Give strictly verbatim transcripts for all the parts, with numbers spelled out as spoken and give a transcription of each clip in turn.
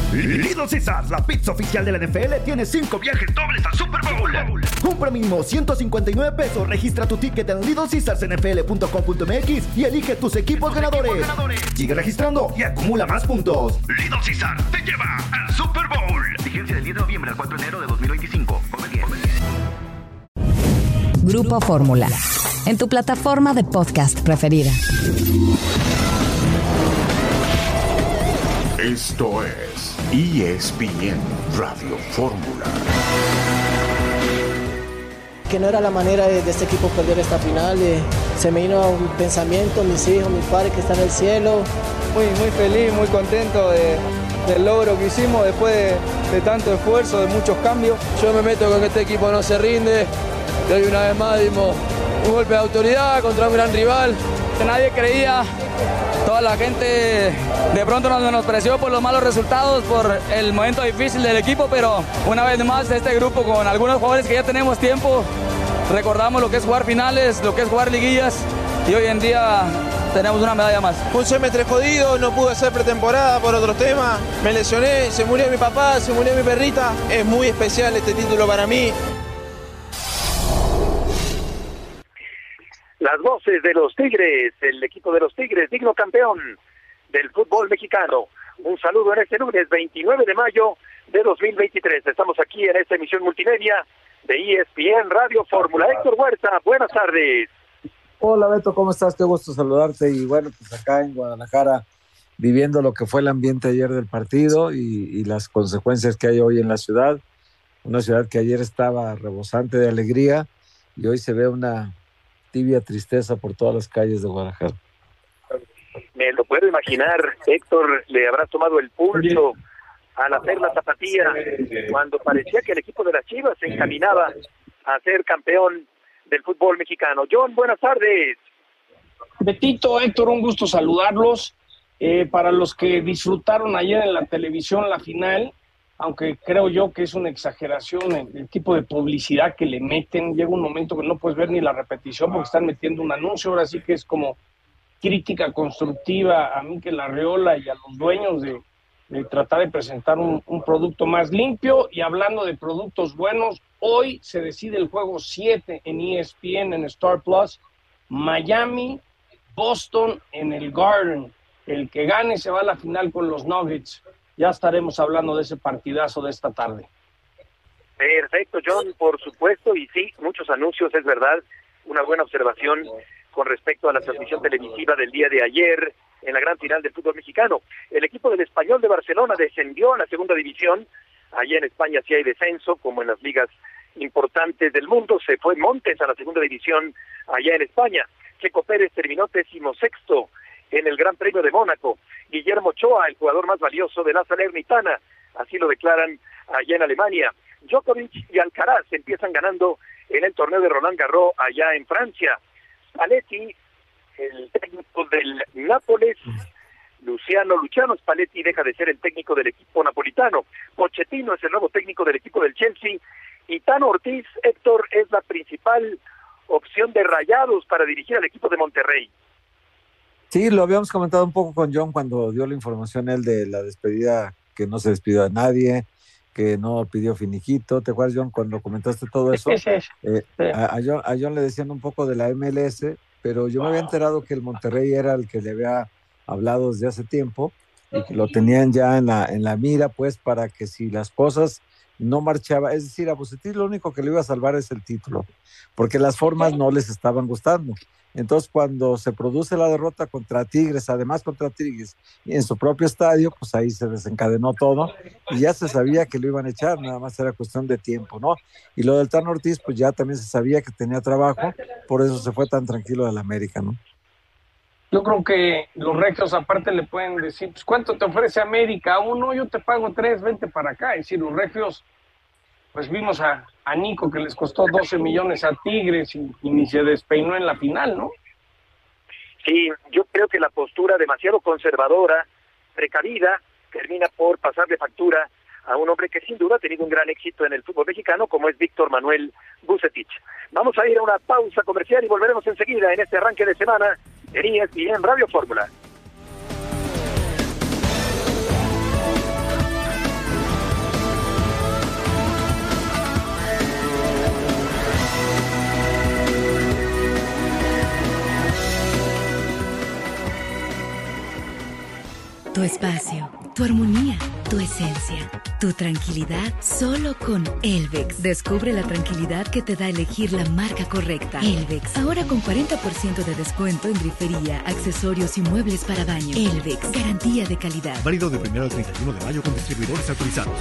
Little Caesars, la pizza oficial de la N F L, tiene cinco viajes dobles al Super Bowl. Compra mínimo ciento cincuenta y nueve pesos, registra tu ticket en little caesars n f l punto com punto m x y elige tus equipos, tus ganadores. equipos ganadores. Sigue registrando y acumula más puntos. Little Caesars te lleva al Super Bowl. Vigencia del diez de noviembre al cuatro de enero de dos mil veinticinco. Come bien. Grupo Fórmula, en tu plataforma de podcast preferida. Esto es E S P N Radio Fórmula. Que no era la manera de, de este equipo perder esta final. Eh, se me vino un pensamiento, mis hijos, mi padre que está en el cielo. Muy, muy feliz, muy contento de, del logro que hicimos después de, de tanto esfuerzo, de muchos cambios. Yo me meto con que este equipo no se rinde. Y hoy una vez más dimos un golpe de autoridad contra un gran rival. Nadie creía, toda la gente de pronto nos menospreció por los malos resultados, por el momento difícil del equipo, pero una vez más este grupo con algunos jugadores que ya tenemos tiempo, recordamos lo que es jugar finales, lo que es jugar liguillas y hoy en día tenemos una medalla más. Fue un semestre jodido, no pude hacer pretemporada por otros temas, me lesioné, se murió mi papá, se murió mi perrita, es muy especial este título para mí. Las voces de los Tigres, el equipo de los Tigres, digno campeón del fútbol mexicano. Un saludo en este lunes veintinueve de mayo de dos mil veintitrés. Estamos aquí en esta emisión multimedia de E S P N Radio Fórmula. Héctor Huerta, buenas tardes. Hola Beto, ¿cómo estás? Qué gusto saludarte. Y bueno, pues acá en Guadalajara, viviendo lo que fue el ambiente ayer del partido y, y las consecuencias que hay hoy en la ciudad. Una ciudad que ayer estaba rebosante de alegría y hoy se ve una tibia tristeza por todas las calles de Guadalajara. Me lo puedo imaginar, Héctor, le habrás tomado el pulso al hacer la tapatía cuando parecía que el equipo de las Chivas se encaminaba a ser campeón del fútbol mexicano. John, buenas tardes. Betito, Héctor, un gusto saludarlos. Eh, para los que disfrutaron ayer en la televisión la final, aunque creo yo que es una exageración el, el tipo de publicidad que le meten, llega un momento que no puedes ver ni la repetición porque están metiendo un anuncio, ahora sí que es como crítica constructiva a Mikel Arriola y a los dueños de, de tratar de presentar un, un producto más limpio. Y hablando de productos buenos, hoy se decide el juego siete en E S P N, en Star Plus, Miami, Boston en el Garden. El que gane se va a la final con los Nuggets. Ya estaremos hablando de ese partidazo de esta tarde. Perfecto, John, por supuesto, y sí, muchos anuncios, es verdad, una buena observación con respecto a la transmisión televisiva del día de ayer en la gran final del fútbol mexicano. El equipo del Español de Barcelona descendió a la segunda división. Allá en España sí hay descenso, como en las ligas importantes del mundo. Se fue Montes a la segunda división allá en España. Checo Pérez terminó decimosexto en el Gran Premio de Mónaco. Guillermo Ochoa, el jugador más valioso de la Salernitana, así lo declaran allá en Alemania. Djokovic y Alcaraz empiezan ganando en el torneo de Roland Garros allá en Francia. Spalletti, el técnico del Nápoles, Luciano Luciano Spalletti deja de ser el técnico del equipo napolitano. Pochettino es el nuevo técnico del equipo del Chelsea. Y Tano Ortiz, Héctor, es la principal opción de Rayados para dirigir al equipo de Monterrey. Sí, lo habíamos comentado un poco con John cuando dio la información él de la despedida, que no se despidió a nadie, que no pidió finiquito. ¿Te acuerdas, John, cuando comentaste todo eso? Sí, sí, sí. Eh, a, a, John, a John le decían un poco de la M L S, pero yo me había enterado que el Monterrey era el que le había hablado desde hace tiempo y que lo tenían ya en la, en la mira, pues, para que si las cosas no marchaban, es decir, a Bucetich lo único que le iba a salvar es el título, porque las formas no les estaban gustando. Entonces, cuando se produce la derrota contra Tigres, además contra Tigres, en su propio estadio, pues ahí se desencadenó todo y ya se sabía que lo iban a echar, nada más era cuestión de tiempo, ¿no? Y lo del Tano Ortiz, pues ya también se sabía que tenía trabajo, por eso se fue tan tranquilo del América, ¿no? Yo creo que los regios aparte le pueden decir, pues, ¿cuánto te ofrece América? Uno, yo te pago tres, vente para acá. Es decir, los regios, pues vimos a, a Nico que les costó doce millones a Tigres y, y ni se despeinó en la final, ¿no? Sí, yo creo que la postura demasiado conservadora, precavida, termina por pasarle factura a un hombre que sin duda ha tenido un gran éxito en el fútbol mexicano, como es Víctor Manuel Bucetich. Vamos a ir a una pausa comercial y volveremos enseguida en este arranque de semana en E S P N Radio Fórmula. armonía, tu esencia, tu tranquilidad, solo con Elvex. Descubre la tranquilidad que te da elegir la marca correcta. Elvex, ahora con cuarenta por ciento de descuento en grifería, accesorios y muebles para baño. Elvex, garantía de calidad. Válido de primero al treinta y uno de mayo con distribuidores autorizados.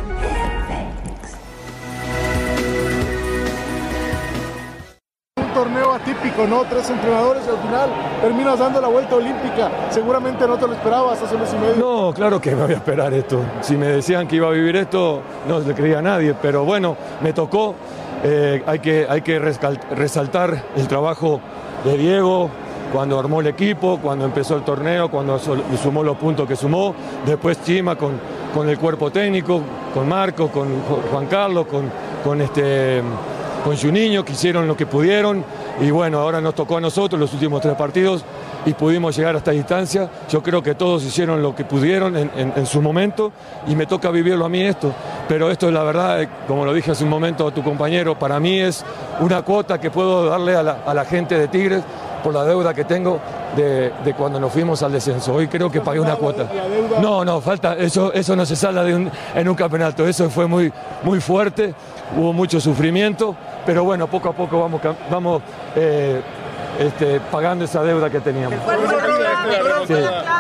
Torneo atípico, ¿no? Tres entrenadores y al final terminas dando la vuelta olímpica. Seguramente no te lo esperabas hace un mes y medio. No, claro que me voy a esperar esto. Si me decían que iba a vivir esto, no le creía a nadie, pero bueno, me tocó. Eh, hay que, hay que resaltar el trabajo de Diego cuando armó el equipo, cuando empezó el torneo, cuando sumó los puntos que sumó. Después Chima con, con el cuerpo técnico, con Marco, con Juan Carlos, con, con este... con Juninho, que hicieron lo que pudieron y bueno, ahora nos tocó a nosotros los últimos tres partidos y pudimos llegar a esta distancia. Yo creo que todos hicieron lo que pudieron en, en, en su momento y me toca vivirlo a mí esto, pero esto es la verdad, como lo dije hace un momento a tu compañero, para mí es una cuota que puedo darle a la, a la gente de Tigres por la deuda que tengo de, de cuando nos fuimos al descenso. Hoy creo que pagué una cuota. No, no, falta, eso, eso no se salda de un, en un campeonato, eso fue muy, muy fuerte, hubo mucho sufrimiento, pero bueno, poco a poco vamos, vamos eh, este, pagando esa deuda que teníamos. Sí.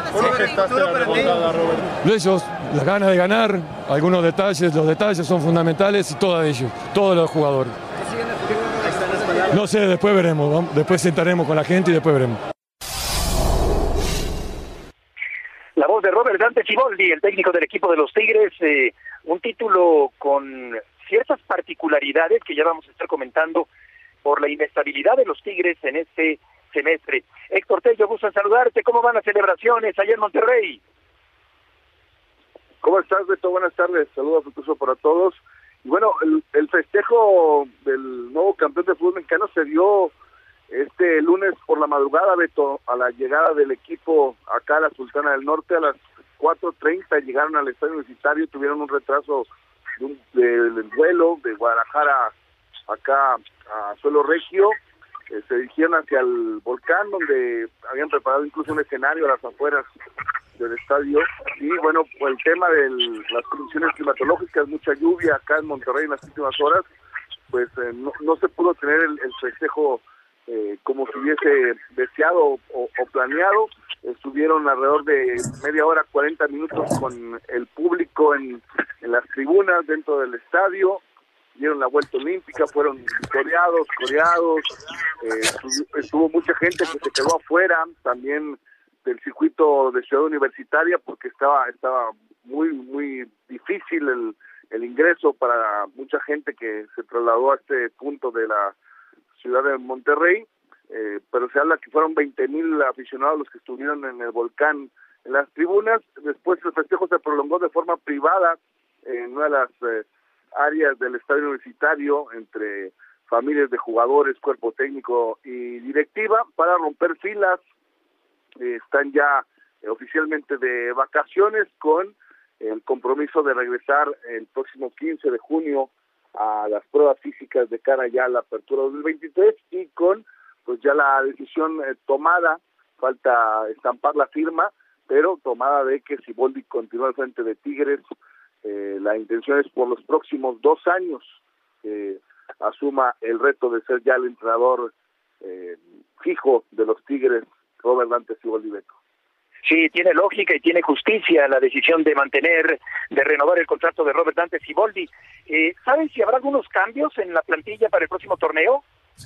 Ellos, las ganas de ganar, algunos detalles, los detalles son fundamentales y todos ellos, todos los jugadores. No sé, después veremos, ¿no? Después sentaremos con la gente y después veremos. La voz de Robert Dante Siboldi, el técnico del equipo de los Tigres, eh, un título con ciertas particularidades que ya vamos a estar comentando por la inestabilidad de los Tigres en este semestre. Héctor Tello, gusto en saludarte. ¿Cómo van las celebraciones allá en Monterrey? ¿Cómo estás, Beto? Buenas tardes. Saludos afectuosos para todos. Y bueno, el, el festejo del nuevo campeón de fútbol mexicano se dio este lunes por la madrugada, Beto, a la llegada del equipo acá a la Sultana del Norte. A las cuatro treinta llegaron al estadio universitario, tuvieron un retraso de un, de, del vuelo de Guadalajara acá a Suelo Regio. Eh, se dirigieron hacia el volcán, donde habían preparado incluso un escenario a las afueras del estadio. Y bueno, pues el tema de las condiciones climatológicas, mucha lluvia acá en Monterrey en las últimas horas, pues eh, no, no se pudo tener el, el festejo eh, como se hubiese deseado o, o planeado. Estuvieron alrededor de media hora, cuarenta minutos con el público en, en las tribunas dentro del estadio. Dieron la vuelta olímpica, fueron coreados, coreados, eh, estuvo, estuvo mucha gente que se quedó afuera también del circuito de Ciudad Universitaria porque estaba estaba muy muy difícil el, el ingreso para mucha gente que se trasladó a este punto de la ciudad de Monterrey, eh, pero se habla que fueron veinte mil aficionados los que estuvieron en el volcán en las tribunas. Después el festejo se prolongó de forma privada en una de las eh, áreas del estadio universitario entre familias de jugadores, cuerpo técnico y directiva para romper filas. Eh, están ya eh, oficialmente de vacaciones con el compromiso de regresar el próximo quince de junio a las pruebas físicas de cara ya a la apertura dos mil veintitrés y con pues ya la decisión eh, tomada, falta estampar la firma, pero tomada de que Siboldi continúa al frente de Tigres. Eh, la intención es por los próximos dos años eh, asuma el reto de ser ya el entrenador eh, fijo de los Tigres, Robert Dante Siboldi. Sí, tiene lógica y tiene justicia la decisión de mantener, de renovar el contrato de Robert Dante Siboldi. Eh, ¿Saben si habrá algunos cambios en la plantilla para el próximo torneo?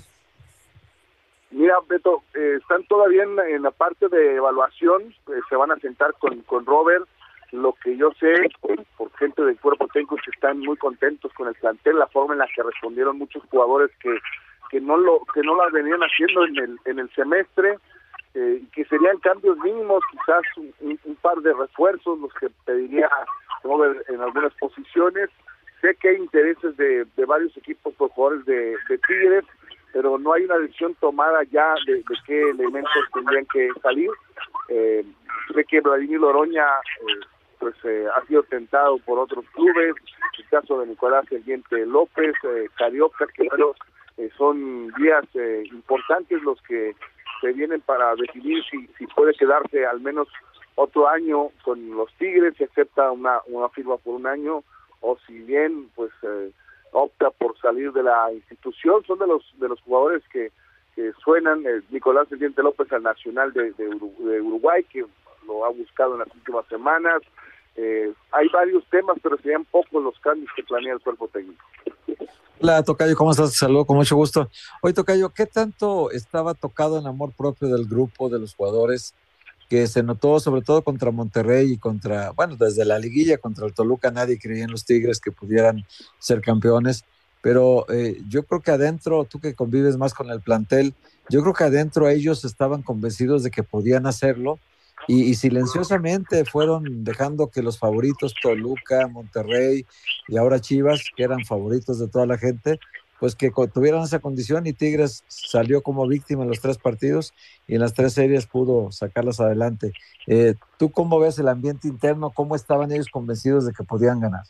Mira, Beto, eh, están todavía en, en la parte de evaluación, eh, se van a sentar con, con Robert. Lo que yo sé, por, por gente del cuerpo técnico, que están muy contentos con el plantel, la forma en la que respondieron muchos jugadores que que no lo que no lo venían haciendo en el en el semestre, eh, que serían cambios mínimos, quizás un, un par de refuerzos los que pediría Robert en algunas posiciones. Sé que hay intereses de, de varios equipos por jugadores de, de Tigres, pero no hay una decisión tomada ya de, de qué elementos tendrían que salir. Eh, sé que Vladimir Loroña eh, pues eh, ha sido tentado por otros clubes, el caso de Nicolás El Diente López, eh, Carioca, que bueno, eh, son días eh, importantes los que se vienen para definir si, si puede quedarse al menos otro año con los Tigres, si acepta una, una firma por un año, o si bien pues eh, opta por salir de la institución. Son de los de los jugadores que, que suenan. eh, Nicolás El Diente López al Nacional de, de, Uru- de Uruguay, que lo ha buscado en las últimas semanas. Eh, hay varios temas, pero serían pocos los cambios que planea el cuerpo técnico. Hola, Tocayo, ¿cómo estás? Te saludo con mucho gusto. Oye, Tocayo, ¿qué tanto estaba tocado en amor propio del grupo, de los jugadores, que se notó sobre todo contra Monterrey y contra, bueno, desde la liguilla contra el Toluca nadie creía en los Tigres que pudieran ser campeones, pero eh, yo creo que adentro, tú que convives más con el plantel, yo creo que adentro ellos estaban convencidos de que podían hacerlo y, y silenciosamente fueron dejando que los favoritos, Toluca, Monterrey y ahora Chivas, que eran favoritos de toda la gente, pues que tuvieran esa condición, y Tigres salió como víctima en los tres partidos y en las tres series pudo sacarlas adelante. Eh, ¿Tú cómo ves el ambiente interno? ¿Cómo estaban ellos convencidos de que podían ganar?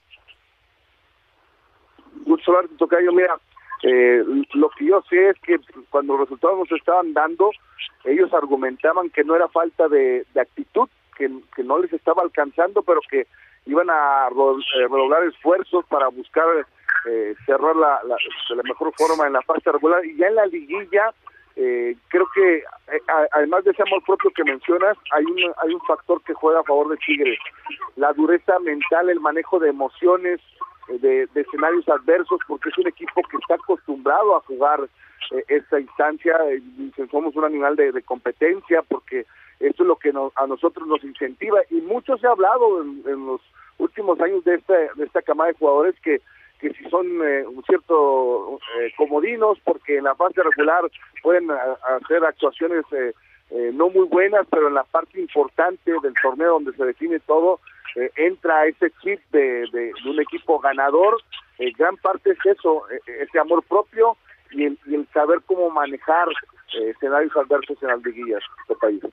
Gusto verte, Tocayo. Mira, eh, lo que yo sé es que cuando los resultados nos estaban dando, ellos argumentaban que no era falta de, de actitud, que, que no les estaba alcanzando, pero que iban a redoblar esfuerzos para buscar eh, cerrar la, la, de la mejor forma en la fase regular. Y ya en la liguilla, eh, creo que eh, además de ese amor propio que mencionas, hay un, hay un factor que juega a favor de Tigres: la dureza mental, el manejo de emociones, De, de escenarios adversos, porque es un equipo que está acostumbrado a jugar eh, esta instancia. Eh, somos un animal de, de competencia, porque esto es lo que nos, a nosotros nos incentiva, y mucho se ha hablado en, en los últimos años de esta, de esta camada de jugadores que, que si son eh, un cierto eh, comodinos, porque en la fase regular pueden a, hacer actuaciones eh, eh, no muy buenas, pero en la parte importante del torneo donde se define todo, Eh, entra ese chip de, de, de un equipo ganador. Eh, gran parte es eso, eh, ese amor propio y el, y el saber cómo manejar eh, escenarios adversos en las liguillas del país.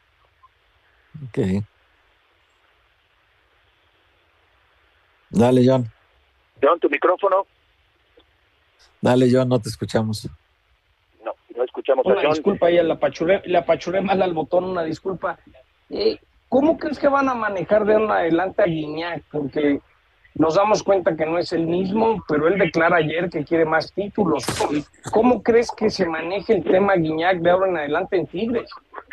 Ok. Dale, John. John, tu micrófono. Dale, John, no te escuchamos. No, no escuchamos una a John. Disculpa, ahí la apachuré, le apachuré mal al botón, una disculpa. Eh, ¿Cómo crees que van a manejar de ahora en adelante a Guiñac? Porque nos damos cuenta que no es el mismo, pero él declara ayer que quiere más títulos. ¿Cómo crees que se maneje el tema Guiñac de ahora en adelante en Tigres?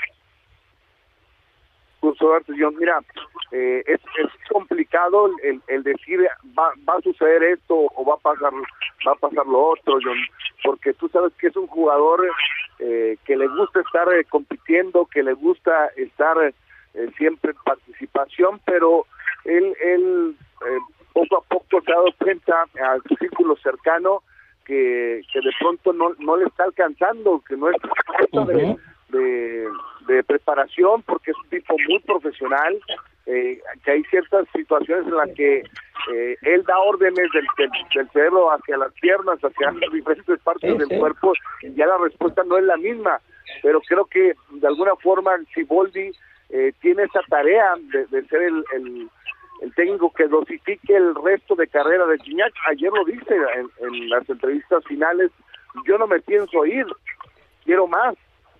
Justo, John, mira, eh, es, es complicado el, el decir va, va a suceder esto o va a pasar va a pasar lo otro, John, porque tú sabes que es un jugador eh, que le gusta estar eh, compitiendo, que le gusta estar eh, siempre en participación, pero él, él eh, poco a poco se ha dado cuenta a su círculo cercano que, que de pronto no, no le está alcanzando, que no es uh-huh. de, de, de preparación, porque es un tipo muy profesional, eh, que hay ciertas situaciones en las que eh, él da órdenes del, del, del cerebro hacia las piernas, hacia las diferentes partes sí, del sí. cuerpo, y ya la respuesta no es la misma, pero creo que de alguna forma Siboldi eh, tiene esa tarea de, de ser el, el el técnico que dosifique el resto de carrera de Guiñac. Ayer lo dice en, en las entrevistas finales: yo no me pienso ir, quiero más.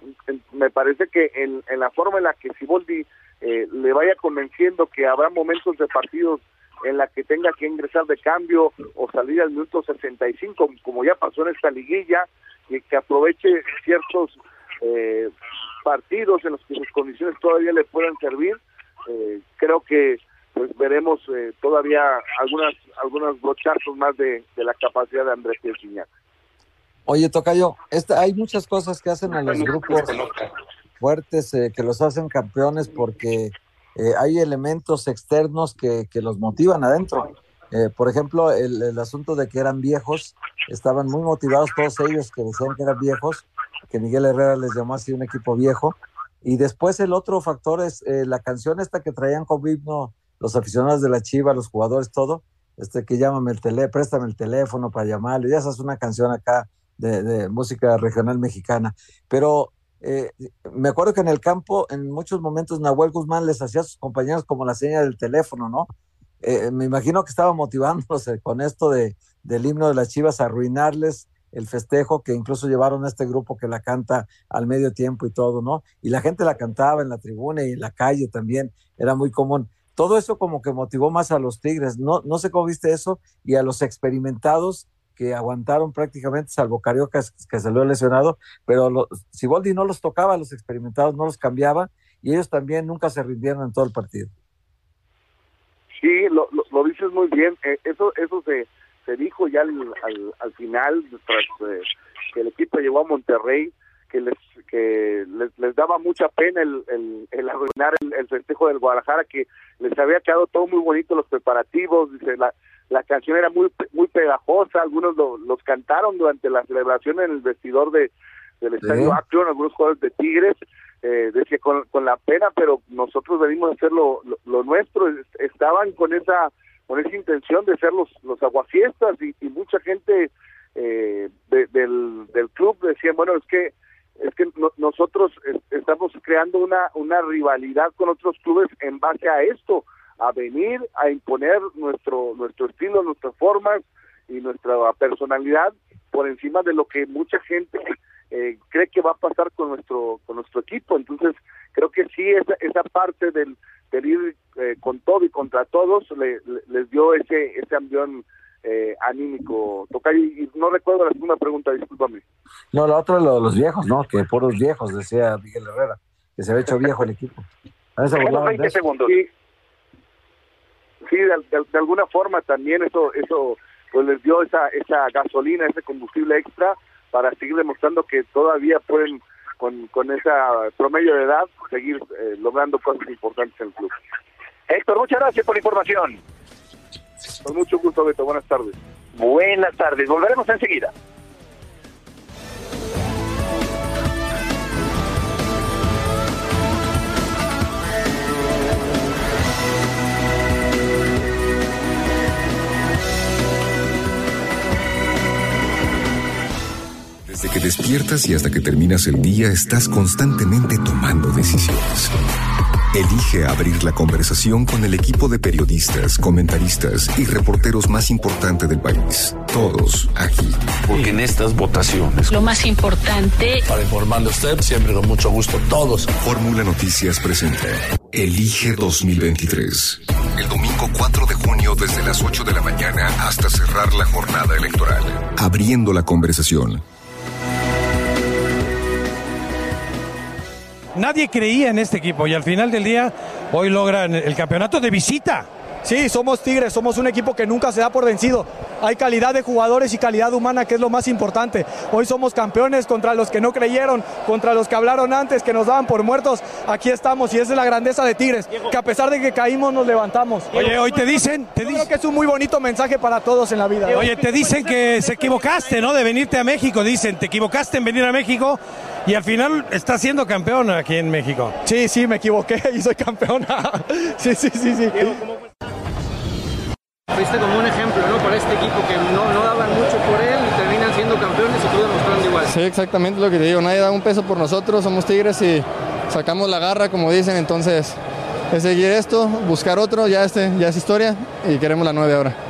Me parece que en, en la forma en la que Siboldi eh, le vaya convenciendo que habrá momentos de partidos en la que tenga que ingresar de cambio o salir al minuto sesenta y cinco, como ya pasó en esta liguilla, y que aproveche ciertos eh, partidos en los que sus condiciones todavía le puedan servir, eh, creo que pues veremos eh, todavía algunas algunos brochazos más de, de la capacidad de Andrés Guiñac. Oye, Tocayo, esta, hay muchas cosas que hacen a los grupos fuertes, eh, que los hacen campeones, porque eh, hay elementos externos que, que los motivan adentro. Eh, por ejemplo, el, el asunto de que eran viejos, estaban muy motivados todos ellos que decían que eran viejos, que Miguel Herrera les llamó así un equipo viejo. Y después el otro factor es eh, la canción esta que traían como himno los aficionados de la Chiva, los jugadores, todo, este que llámame el teléfono, préstame el teléfono para llamarle, ya esa es una canción acá de, de música regional mexicana, pero eh, me acuerdo que en el campo, en muchos momentos, Nahuel Guzmán les hacía a sus compañeros como la seña del teléfono, ¿no? Eh, me imagino que estaba motivándose con esto de, del himno de las Chivas a arruinarles el festejo, que incluso llevaron a este grupo que la canta al medio tiempo y todo, ¿no? Y la gente la cantaba en la tribuna y en la calle también, era muy común. Todo eso como que motivó más a los Tigres, no, no sé cómo viste eso, y a los experimentados que aguantaron prácticamente, salvo Cariocas, que salió lesionado, pero lo, Siboldi no los tocaba, los experimentados no los cambiaba, y ellos también nunca se rindieron en todo el partido. Sí, lo, lo, lo dices muy bien, eh, eso eso se, se dijo ya al, al, al final, tras eh, que el equipo llegó a Monterrey, que les que les, les daba mucha pena el, el, el arruinar el, el festejo del Guadalajara, que les había quedado todo muy bonito, los preparativos, dice, la, la canción era muy muy pegajosa, algunos lo, los cantaron durante la celebración en el vestidor de del Estadio Akron, ¿sí? Algunos jugadores de Tigres, eh, decía con, con la pena, pero nosotros venimos a hacer lo, lo, lo nuestro, estaban con esa con esa intención de ser los, los aguafiestas, y, y mucha gente eh, de, del, del club decía, bueno, es que es que no, nosotros es, estamos creando una una rivalidad con otros clubes en base a esto, a venir a imponer nuestro nuestro estilo, nuestras formas y nuestra personalidad por encima de lo que mucha gente eh, cree que va a pasar con nuestro con nuestro equipo. Entonces creo que sí, esa esa parte del, del ir eh, con todo y contra todos le, le, les dio ese ese ambiente eh, anímico. Tocayo, y no recuerdo la segunda pregunta, discúlpame. No, la otra, lo de los viejos, ¿no? Que puros viejos, decía Miguel Herrera, que se había hecho viejo el equipo. veinte segundos. Sí, sí de, de, de alguna forma también eso eso pues les dio esa esa gasolina, ese combustible extra para seguir demostrando que todavía pueden, con, con esa promedio de edad, seguir eh, logrando cosas importantes en el club. Héctor, muchas gracias por la información. Con mucho gusto, Beto. Buenas tardes. Buenas tardes. Volveremos enseguida. Desde que despiertas y hasta que terminas el día, estás constantemente tomando decisiones. Elige abrir la conversación con el equipo de periodistas, comentaristas y reporteros más importante del país. Todos aquí. Porque en estas votaciones, lo más importante, para informarle a usted, siempre con mucho gusto, todos. Fórmula Noticias presenta Elige dos mil veintitrés. El domingo cuatro de junio desde las ocho de la mañana hasta cerrar la jornada electoral. Abriendo la conversación. Nadie creía en este equipo y al final del día hoy logran el campeonato de visita. Sí, somos Tigres, somos un equipo que nunca se da por vencido. Hay calidad de jugadores y calidad humana, que es lo más importante. Hoy somos campeones contra los que no creyeron, contra los que hablaron antes, que nos daban por muertos. Aquí estamos y esa es la grandeza de Tigres, que a pesar de que caímos nos levantamos. Oye, hoy te dicen... Te Yo creo que es un muy bonito mensaje para todos en la vida. Oye, te dicen que se equivocaste, ¿no? De venirte a México, dicen, te equivocaste en venir a México y al final estás siendo campeón aquí en México. Sí, sí, me equivoqué y soy campeón. Sí, sí, sí, sí. Fuiste como un ejemplo, ¿no? Para este equipo que no, no daban mucho por él y terminan siendo campeones y tú demostrando igual. Sí, exactamente lo que te digo, nadie da un peso por nosotros, somos Tigres y sacamos la garra, como dicen, entonces es seguir esto, buscar otro, ya este ya es historia y queremos la nueve ahora.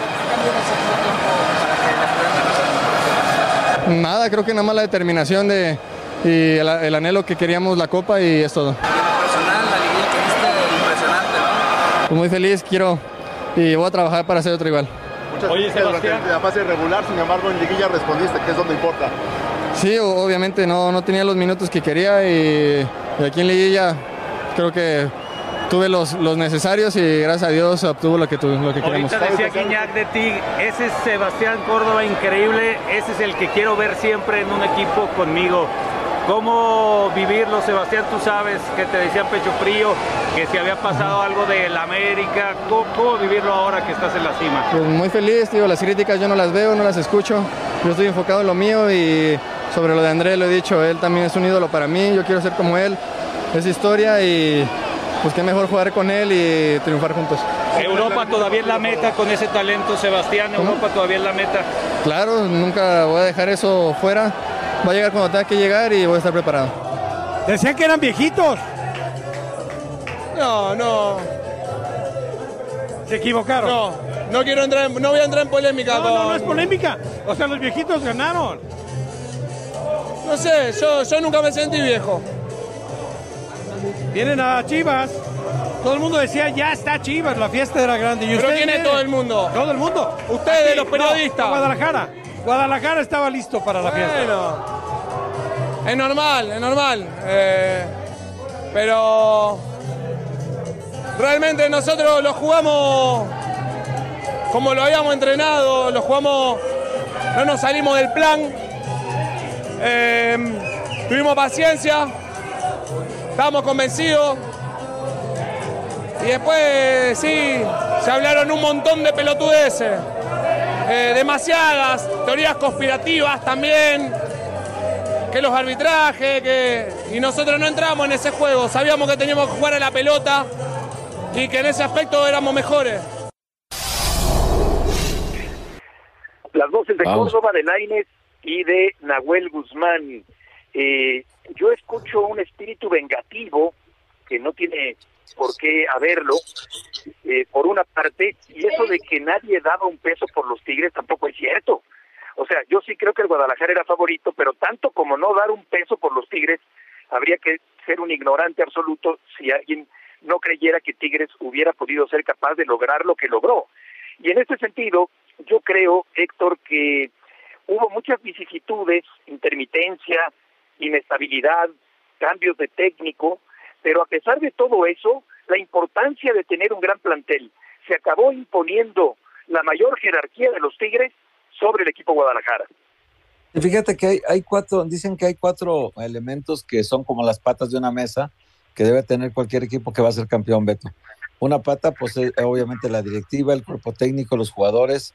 Nada, creo que nada más la determinación de, y el, el anhelo que queríamos la Copa y es todo. Personal, la liguilla que viste, impresionante, ¿no? Pues muy feliz, quiero y voy a trabajar para hacer otro igual. Muchas Oye, gracias durante la fase regular, sin embargo en liguilla respondiste, que es donde importa. Sí, obviamente no, no tenía los minutos que quería y, y aquí en liguilla creo que tuve los, los necesarios y gracias a Dios obtuvo lo que, lo que queríamos. Ahorita decía Guiñac de ti, ese es Sebastián Córdoba increíble, ese es el que quiero ver siempre en un equipo conmigo. ¿Cómo vivirlo, Sebastián? Tú sabes que te decían pecho frío, que si había pasado algo de la América. ¿Cómo, cómo vivirlo ahora que estás en la cima? Pues muy feliz, tío. Las críticas yo no las veo, no las escucho. Yo estoy enfocado en lo mío y sobre lo de André lo he dicho, él también es un ídolo para mí, yo quiero ser como él. Es historia y pues qué mejor jugar con él y triunfar juntos. ¿Europa todavía es la meta con ese talento, Sebastián? ¿Europa ¿Cómo? Todavía es la meta? Claro, nunca voy a dejar eso fuera. Va a llegar cuando tenga que llegar y voy a estar preparado. Decían que eran viejitos. No, no. ¿Se equivocaron? No, no quiero entrar en, no voy a entrar en polémica. No, con... no, no es polémica. O sea, los viejitos ganaron. No sé, yo, yo nunca me sentí viejo. Vienen a Chivas. Todo el mundo decía, ya está Chivas, la fiesta era grande. ¿Y ¿Pero quién es todo el mundo? Todo el mundo. Ustedes, Aquí, los periodistas. No, Guadalajara. Guadalajara estaba listo para la fiesta. Bueno, es normal, es normal. Eh, pero realmente nosotros lo jugamos como lo habíamos entrenado, lo jugamos, no nos salimos del plan. Eh, tuvimos paciencia, estábamos convencidos. Y después, sí, se hablaron un montón de pelotudeces, eh, demasiadas, teorías conspirativas también, que los arbitrajes, que... y nosotros no entramos en ese juego, sabíamos que teníamos que jugar a la pelota y que en ese aspecto éramos mejores. Las voces de Vamos. Córdoba, de Lainez y de Nahuel Guzmán. Eh, yo escucho un espíritu vengativo que no tiene por qué haberlo, eh, por una parte, y eso de que nadie daba un peso por los Tigres tampoco es cierto. O sea, yo sí creo que el Guadalajara era favorito, pero tanto como no dar un peso por los Tigres, habría que ser un ignorante absoluto si alguien no creyera que Tigres hubiera podido ser capaz de lograr lo que logró. Y en este sentido, yo creo, Héctor, que hubo muchas vicisitudes, intermitencia, inestabilidad, cambios de técnico, pero a pesar de todo eso, la importancia de tener un gran plantel se acabó imponiendo la mayor jerarquía de los Tigres sobre el equipo Guadalajara. Fíjate que hay, hay cuatro, dicen que hay cuatro elementos que son como las patas de una mesa que debe tener cualquier equipo que va a ser campeón, Beto. Una pata, pues es, obviamente la directiva, el cuerpo técnico, los jugadores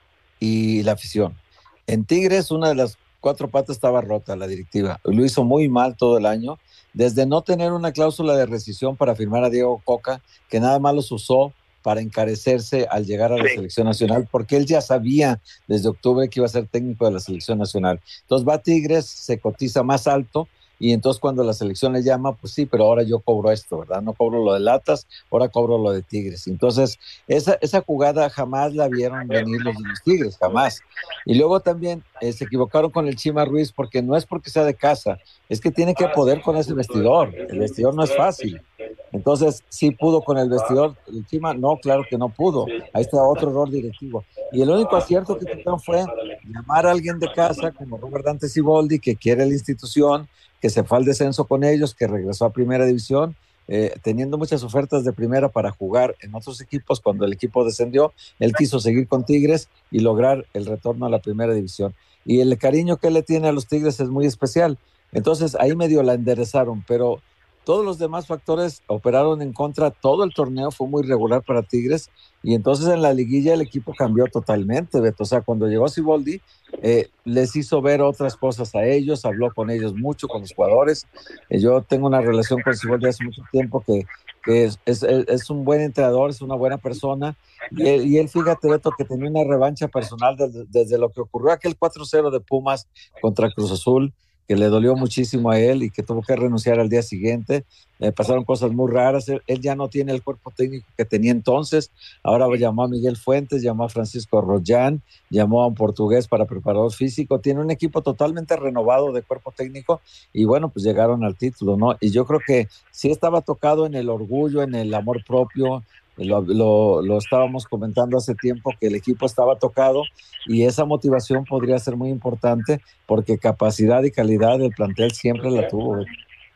y la afición. En Tigres, una de las cuatro patas estaba rota, la directiva. Lo hizo muy mal todo el año, desde no tener una cláusula de rescisión para firmar a Diego Coca, que nada más los usó para encarecerse al llegar a la sí. selección nacional, porque él ya sabía desde octubre que iba a ser técnico de la selección nacional. Entonces va a Tigres, se cotiza más alto, y entonces cuando la selección le llama, pues sí, pero ahora yo cobro esto, ¿verdad? No cobro lo de Latas, ahora cobro lo de Tigres. Entonces, esa, esa jugada jamás la vieron venir los de los Tigres, jamás. Y luego también eh, se equivocaron con el Chima Ruiz, porque no es porque sea de casa, es que tiene que poder con ese vestidor. El vestidor no es fácil. Entonces, sí pudo con el vestidor. El Chima, no, claro que no pudo. Ahí está otro error directivo. Y el único acierto que tuvieron fue llamar a alguien de casa, como Robert Dante Siboldi, que quiere la institución, que se fue al descenso con ellos, que regresó a primera división, eh, teniendo muchas ofertas de primera para jugar en otros equipos. Cuando el equipo descendió, él quiso seguir con Tigres y lograr el retorno a la primera división. Y el cariño que le tiene a los Tigres es muy especial. Entonces ahí medio la enderezaron, pero todos los demás factores operaron en contra. Todo el torneo fue muy regular para Tigres, y entonces en la liguilla el equipo cambió totalmente, Beto. O sea, cuando llegó Siboldi, eh, les hizo ver otras cosas a ellos, habló con ellos mucho, con los jugadores. Eh, yo tengo una relación con Siboldi hace mucho tiempo, que, que es, es, es un buen entrenador, es una buena persona, y él, y él fíjate, Beto, que tenía una revancha personal desde, desde lo que ocurrió aquel cuatro cero de Pumas contra Cruz Azul, que le dolió muchísimo a él y que tuvo que renunciar al día siguiente. Eh, pasaron cosas muy raras. Él, él ya no tiene el cuerpo técnico que tenía entonces. Ahora llamó a Miguel Fuentes, llamó a Francisco Rollán, llamó a un portugués para preparador físico. Tiene un equipo totalmente renovado de cuerpo técnico, y bueno, pues llegaron al título, ¿no? Y yo creo que sí estaba tocado en el orgullo, en el amor propio. Lo, lo, lo estábamos comentando hace tiempo, que el equipo estaba tocado, y esa motivación podría ser muy importante, porque capacidad y calidad del plantel siempre la tuvo.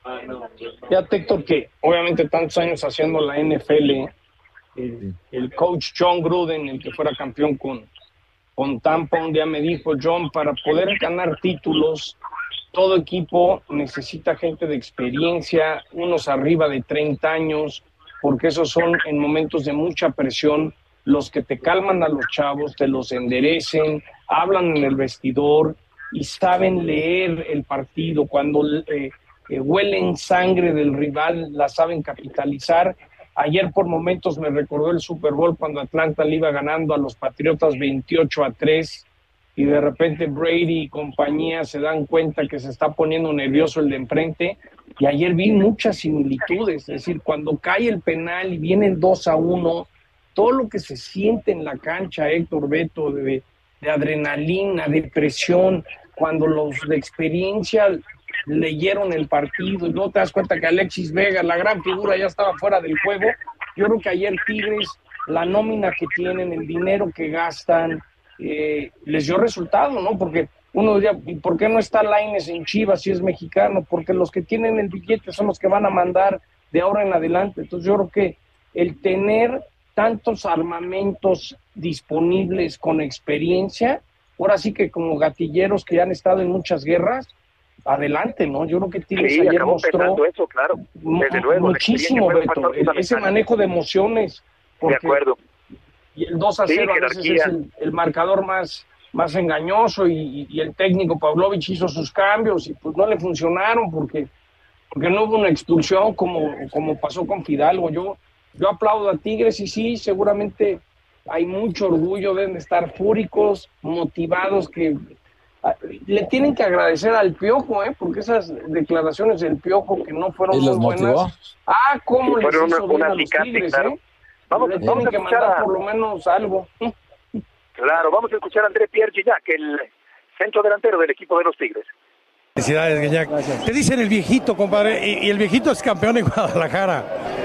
Ya, Héctor, que obviamente tantos años haciendo la N F L, el, el coach John Gruden, el que fuera campeón con, con Tampa, un día me dijo: John, para poder ganar títulos, todo equipo necesita gente de experiencia, unos arriba de treinta años, porque esos son en momentos de mucha presión los que te calman a los chavos, te los enderecen, hablan en el vestidor y saben leer el partido. Cuando eh, eh, huelen sangre del rival, la saben capitalizar. Ayer por momentos me recordó el Super Bowl cuando Atlanta le iba ganando a los Patriotas veintiocho a tres, y de repente Brady y compañía se dan cuenta que se está poniendo nervioso el de enfrente. Y ayer vi muchas similitudes, es decir, cuando cae el penal y viene el dos a uno, todo lo que se siente en la cancha, Héctor, Beto, de, de adrenalina, de presión, cuando los de experiencia leyeron el partido, y no te das cuenta que Alexis Vega, la gran figura, ya estaba fuera del juego. Yo creo que ayer Tigres, la nómina que tienen, el dinero que gastan, eh, les dio resultado, ¿no? Porque uno diría, ¿y por qué no está Lainez en Chivas si es mexicano? Porque los que tienen el billete son los que van a mandar de ahora en adelante. Entonces yo creo que el tener tantos armamentos disponibles con experiencia, ahora sí que como gatilleros que ya han estado en muchas guerras, adelante, ¿no? Yo creo que Tigres sí, ayer mostró eso, claro. Desde luego, muchísimo, Beto, el, ese manejo de emociones. Porque, de acuerdo. Y el dos a cero sí, a veces es el, el marcador más, más engañoso y, y el técnico Pavlovich hizo sus cambios y pues no le funcionaron porque, porque no hubo una expulsión como, como pasó con Fidalgo. Yo, yo aplaudo a Tigres y sí, seguramente hay mucho orgullo, deben de estar fúricos, motivados, que le tienen que agradecer al Piojo, ¿eh? Porque esas declaraciones del Piojo que no fueron muy buenas. Ah, cómo les hizo una, bien una a los Tigres, claro. ¿eh? Vamos, le vamos a que escuchar mandar a... por lo menos algo. Claro, vamos a escuchar a André Pierre Gignac, el centro delantero del equipo de los Tigres. Felicidades, Gignac. Gracias. Te dicen el viejito, compadre, y, y el viejito es campeón en Guadalajara.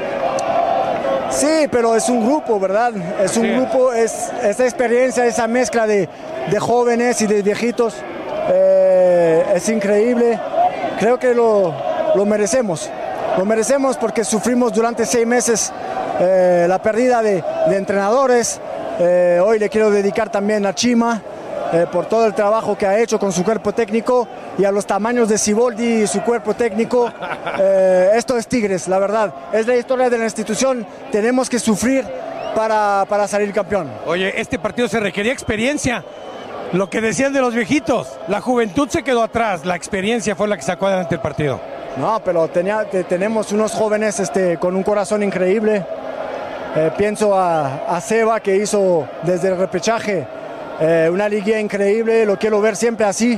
Sí, pero es un grupo, ¿verdad? Es un sí. grupo, es esa experiencia, esa mezcla de, de jóvenes y de viejitos, eh, es increíble. Creo que lo, lo merecemos. Lo merecemos porque sufrimos durante seis meses eh, la pérdida de, de entrenadores. Eh, hoy le quiero dedicar también a Chima eh, por todo el trabajo que ha hecho con su cuerpo técnico y a los tamaños de Siboldi y su cuerpo técnico. Eh, esto es Tigres, la verdad. Es la historia de la institución. Tenemos que sufrir para, para salir campeón. Oye, este partido se requería experiencia. Lo que decían de los viejitos, la juventud se quedó atrás, la experiencia fue la que sacó adelante el partido. No, pero tenía, te, tenemos unos jóvenes este, con un corazón increíble. Eh, pienso a, a Seba, que hizo desde el repechaje eh, una liguilla increíble. Lo quiero ver siempre así,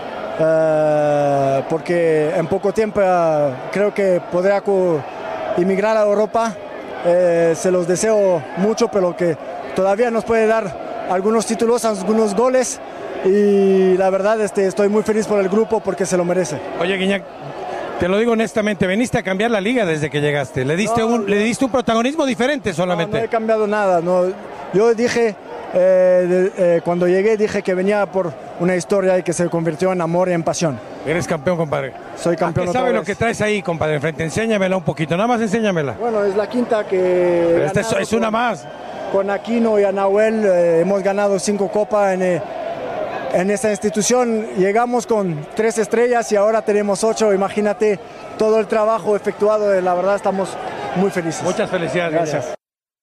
eh, porque en poco tiempo eh, creo que podrá emigrar a Europa. Eh, se los deseo mucho, pero que todavía nos puede dar algunos títulos, algunos goles. Y la verdad este, estoy muy feliz por el grupo porque se lo merece. Oye, Gignac, te lo digo honestamente, veniste a cambiar la liga desde que llegaste. Le diste, no, un, le diste un protagonismo diferente solamente. No, no he cambiado nada. No. Yo dije, eh, de, eh, cuando llegué, dije que venía por una historia y que se convirtió en amor y en pasión. Eres campeón, compadre. Soy campeón. ¿Qué sabe lo que traes ahí, compadre? Enfrente, enséñamela un poquito, nada más enséñamela. Bueno, es la quinta que... Pero esta es, es una con, más. Con Aquino y Anahuel eh, hemos ganado cinco copas en... Eh, En esta institución. Llegamos con tres estrellas y ahora tenemos ocho. Imagínate todo el trabajo efectuado. La verdad estamos muy felices. Muchas felicidades. Gracias.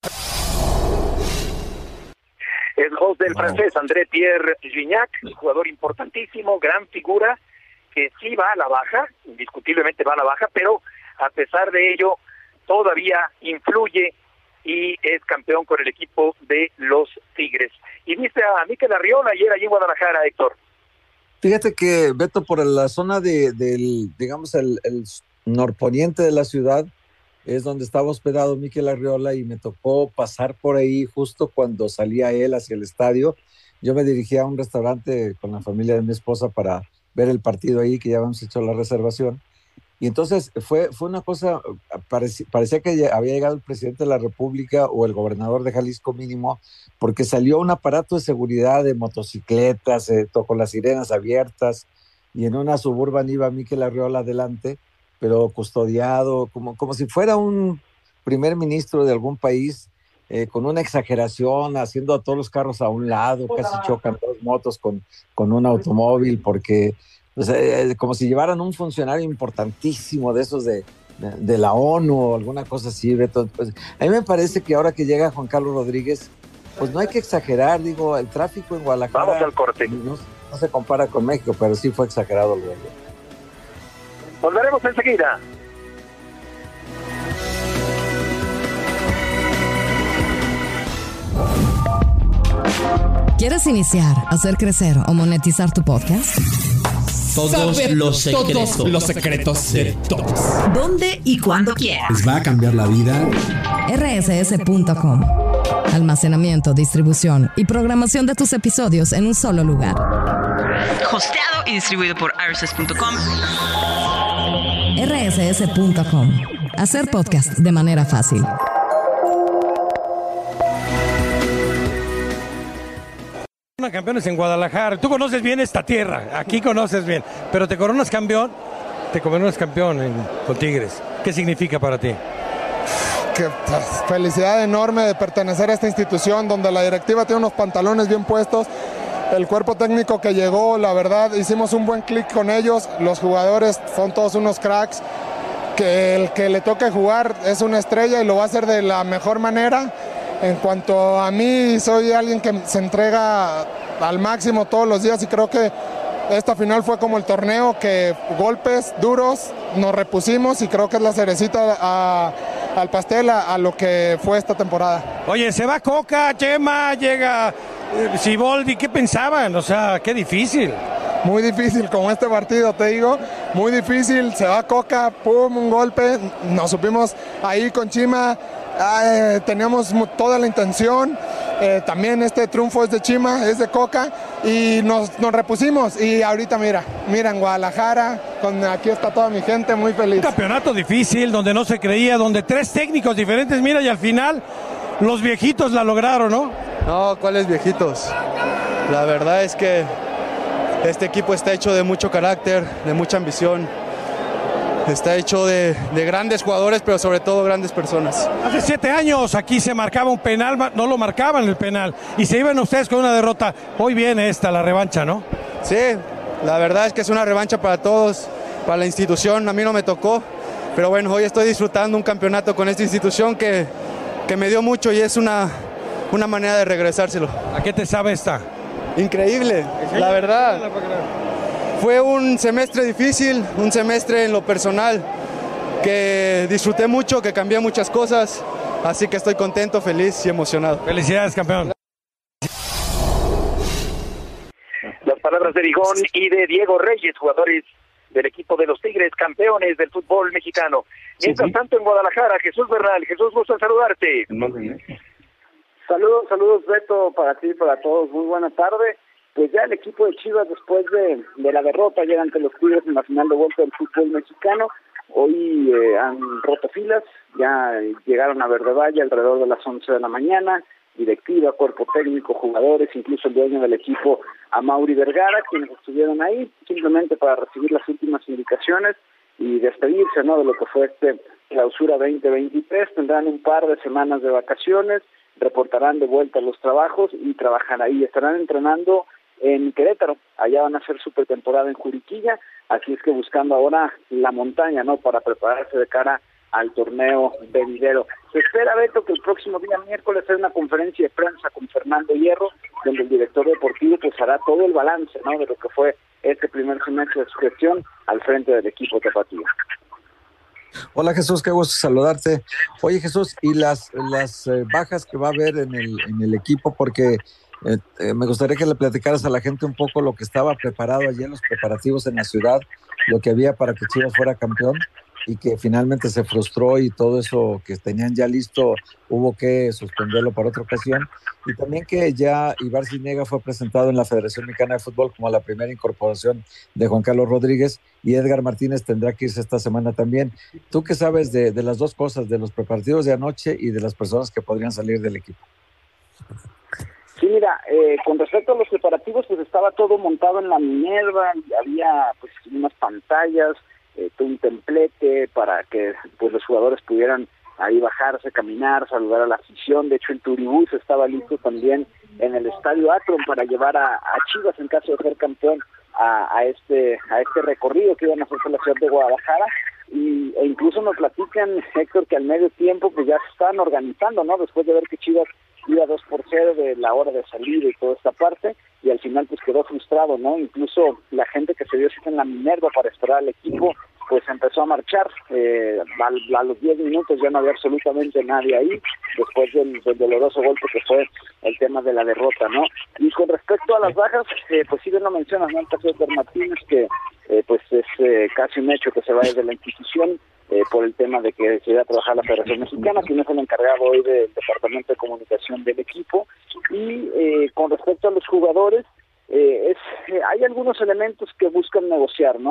El host del wow. francés André Pierre Gignac, jugador importantísimo, gran figura, que sí va a la baja, indiscutiblemente va a la baja, pero a pesar de ello todavía influye y es campeón con el equipo de los Tigres. Y viste a Mikel Arriola ayer allí en Guadalajara, Héctor. Fíjate que, Beto, por la zona de, del, digamos, el, el norponiente de la ciudad, es donde estaba hospedado Mikel Arriola y me tocó pasar por ahí justo cuando salía él hacia el estadio. Yo me dirigía a un restaurante con la familia de mi esposa para ver el partido ahí, que ya habíamos hecho la reservación. Y entonces fue, fue una cosa, parecía, parecía que había llegado el presidente de la República o el gobernador de Jalisco mínimo, porque salió un aparato de seguridad de motocicletas, eh, con las sirenas abiertas, y en una Suburban iba Mikel Arriola adelante, pero custodiado, como, como si fuera un primer ministro de algún país, eh, con una exageración, haciendo a todos los carros a un lado, casi chocan dos motos con, con un automóvil, porque... O sea, como si llevaran un funcionario importantísimo de esos de, de, de la ONU o alguna cosa así, Beto. Pues, a mí me parece que ahora que llega Juan Carlos Rodríguez, pues no hay que exagerar, digo, el tráfico en Guadalajara... Vamos al corte. No, no se compara con México, pero sí fue exagerado lo de ayer. Volveremos enseguida. ¿Quieres iniciar, hacer crecer o monetizar tu podcast? Todos Saber los secretos. todos los secretos de todos. ¿Dónde y cuándo quieras? Les va a cambiar la vida. R S S punto com. Almacenamiento, distribución y programación de tus episodios en un solo lugar. Hosteado y distribuido por R S S punto com. erre ese ese punto com. Hacer podcast de manera fácil. Campeones en Guadalajara. Tú conoces bien esta tierra, aquí conoces bien, pero te coronas campeón, te coronas campeón en, con Tigres. ¿Qué significa para ti? Que pues, felicidad enorme de pertenecer a esta institución donde la directiva tiene unos pantalones bien puestos. El cuerpo técnico que llegó, la verdad, hicimos un buen clic con ellos. Los jugadores son todos unos cracks. Que el que le toque jugar es una estrella y lo va a hacer de la mejor manera. En cuanto a mí, soy alguien que se entrega al máximo todos los días y creo que esta final fue como el torneo, que golpes duros nos repusimos y creo que es la cerecita a, al pastel a, a lo que fue esta temporada. Oye, se va Coca, Chema, llega eh, Siboldi, ¿qué pensaban? O sea, qué difícil. Muy difícil con este partido, te digo, muy difícil, se va Coca, pum, un golpe, nos supimos ahí con Chima, eh, teníamos toda la intención, eh, también este triunfo es de Chima, es de Coca, y nos, nos repusimos, y ahorita mira, mira en Guadalajara, con, aquí está toda mi gente, muy feliz. Un campeonato difícil, donde no se creía, donde tres técnicos diferentes, mira, y al final los viejitos la lograron, ¿no? No, ¿cuáles viejitos? La verdad es que este equipo está hecho de mucho carácter, de mucha ambición. Está hecho de, de grandes jugadores, pero sobre todo grandes personas. Hace siete años aquí se marcaba un penal, no lo marcaban el penal, y se iban ustedes con una derrota. Hoy viene esta, la revancha, ¿no? Sí, la verdad es que es una revancha para todos, para la institución. A mí no me tocó, pero bueno, hoy estoy disfrutando un campeonato con esta institución que, que me dio mucho y es una, una manera de regresárselo. ¿A qué te sabe esta? Increíble, la verdad. Fue un semestre difícil, un semestre en lo personal que disfruté mucho, que cambié muchas cosas, así que estoy contento, feliz y emocionado. Felicidades, campeón. Las palabras de Vigón y de Diego Reyes, jugadores del equipo de los Tigres, campeones del fútbol mexicano. Mientras sí, sí. tanto en Guadalajara, Jesús Bernal. Jesús, gusto en saludarte. Saludos, saludos Beto, para ti y para todos, muy buena tarde. Pues ya el equipo de Chivas, después de, de la derrota ayer ante los Tigres en la final de vuelta del fútbol mexicano, hoy eh, han roto filas, ya llegaron a Verde Valle alrededor de las once de la mañana, directiva, cuerpo técnico, jugadores, incluso el dueño del equipo, Amaury Vergara, quienes estuvieron ahí simplemente para recibir las últimas indicaciones y despedirse, ¿no?, de lo que fue este clausura veinte veintitrés. Tendrán un par de semanas de vacaciones, reportarán de vuelta los trabajos y trabajarán ahí. Estarán entrenando en Querétaro, allá van a hacer su pretemporada en Juriquilla, así es que buscando ahora la montaña, ¿no?, para prepararse de cara al torneo venidero. Se espera, Beto, que el próximo día miércoles haya una conferencia de prensa con Fernando Hierro, donde el director deportivo pues hará todo el balance, ¿no?, de lo que fue este primer semestre de su gestión al frente del equipo tapatío. Hola Jesús, qué gusto saludarte. Oye Jesús, y las las eh, bajas que va a haber en el en el equipo, porque eh, eh, me gustaría que le platicaras a la gente un poco lo que estaba preparado allí en los preparativos en la ciudad, lo que había para que Chivas fuera campeón y que finalmente se frustró y todo eso que tenían ya listo hubo que suspenderlo para otra ocasión, y también que ya Ibar Zinega fue presentado en la Federación Mexicana de Fútbol como la primera incorporación de Juan Carlos Rodríguez, y Edgar Martínez tendrá que irse esta semana también. ¿Tú qué sabes de, de las dos cosas, de los preparativos de anoche y de las personas que podrían salir del equipo? Sí, mira, eh, con respecto a los preparativos, pues estaba todo montado en la Minerva, había pues unas pantallas, eh, un templete para que pues los jugadores pudieran ahí bajarse, caminar, saludar a la afición. De hecho, el turibús estaba listo también en el Estadio Akron para llevar a, a Chivas, en caso de ser campeón, a, a este a este recorrido que iban a hacer por la ciudad de Guadalajara. Y, e incluso nos platican, Héctor, que al medio tiempo pues ya se estaban organizando, ¿no?, después de ver que Chivas iba dos por cero de la hora de salida y toda esta parte, y al final pues quedó frustrado, ¿no? Incluso la gente que se dio cita en la Minerva para esperar al equipo pues empezó a marchar. Eh, a, a los diez minutos ya no había absolutamente nadie ahí, después del, del doloroso golpe que fue el tema de la derrota, ¿no? Y con respecto a las bajas, eh, pues sí bien lo mencionas, ¿no?, el caso de Edgar Martínez, que eh, pues es eh, casi un hecho que se vaya de la institución, eh, por el tema de que se iba a trabajar la Federación Mexicana, quien es el encargado hoy del Departamento de Comunicación del equipo. Y eh, con respecto a los jugadores, eh, es eh, hay algunos elementos que buscan negociar, ¿no?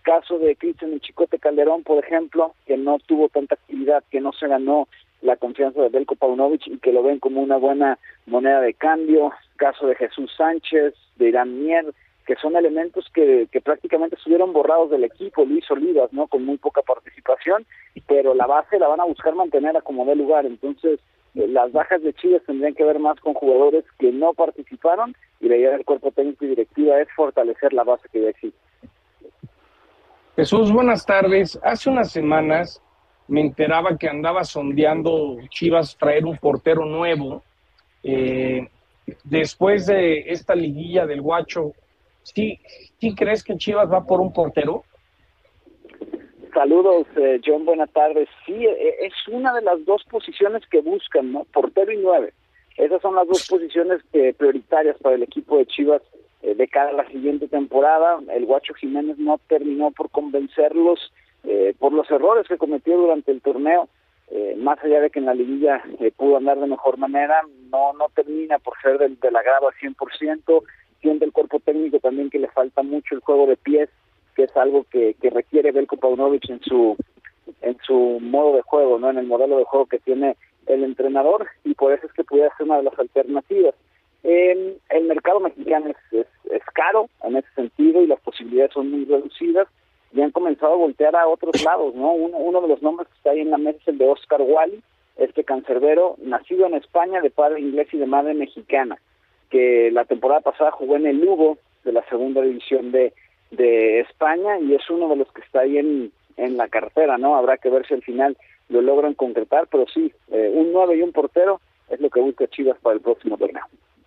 Caso de Cristian El Chicote Calderón, por ejemplo, que no tuvo tanta actividad, que no se ganó la confianza de Veljko Paunovic y que lo ven como una buena moneda de cambio. Caso de Jesús Sánchez, de Irán Mier, que son elementos que, que prácticamente estuvieron borrados del equipo. Luis Olivas, ¿no? Con muy poca participación, pero la base la van a buscar mantener a como dé lugar. Entonces, eh, las bajas de Chivas tendrían que ver más con jugadores que no participaron, y la idea del cuerpo técnico y directiva es fortalecer la base que ya existe. Jesús, buenas tardes. Hace unas semanas me enteraba que andaba sondeando Chivas traer un portero nuevo. Eh, después de esta liguilla del Guacho, ¿sí, ¿sí crees que Chivas va por un portero? Saludos, eh, John, buenas tardes. Sí, eh, es una de las dos posiciones que buscan, ¿no? Portero y nueve. Esas son las dos posiciones eh, prioritarias para el equipo de Chivas eh, de cara a la siguiente temporada. El Guacho Jiménez no terminó por convencerlos eh, por los errores que cometió durante el torneo. Eh, más allá de que en la liguilla eh, pudo andar de mejor manera, no no termina por ser del, del agrado al cien por ciento. Siente el cuerpo técnico también que le falta mucho el juego de pies, que es algo que, que requiere Veljko Paunovic en su en su modo de juego, no en el modelo de juego que tiene el entrenador, y por eso es que pudiera ser una de las alternativas. Eh, el mercado mexicano es, es, es caro en ese sentido y las posibilidades son muy reducidas, y han comenzado a voltear a otros lados, ¿no? Uno, uno de los nombres que está ahí en la mesa es el de Oscar Wally, este cancerbero, nacido en España, de padre inglés y de madre mexicana, que la temporada pasada jugó en el Lugo de la segunda división de, de España, y es uno de los que está ahí en, en la cartera, ¿no? Habrá que ver si al final lo logran concretar, pero sí, eh, un nueve y un portero es lo que busca Chivas para el próximo torneo.